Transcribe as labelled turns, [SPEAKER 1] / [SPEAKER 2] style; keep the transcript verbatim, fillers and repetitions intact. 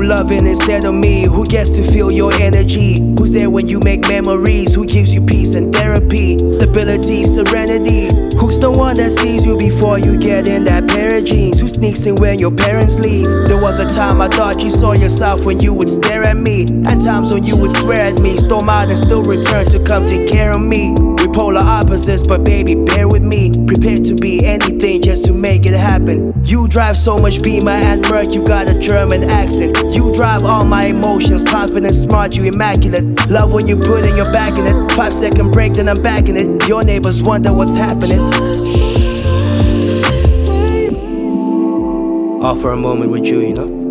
[SPEAKER 1] loving instead of me? Who gets to feel your energy? Who's there when you make memories? Who gives you peace and therapy? Stability, serenity. Who's the one that sees you before you get in that pair of jeans? Who sneaks in when your parents leave? There was a time I thought you saw yourself when you would stare at me, and times when you would swear at me. Storm out and still return to come take care of me. We're polar opposites, but baby, bear with me. Prepared to be anything just to make it happen. You drive so much Beamer and Merc, you've got a German accent. You drive all my emotions, confident, smart, you immaculate. Love when you put in your back in it. Five second break, then I'm back in it. Your neighbors wonder what's happening. All for a moment with you, you know.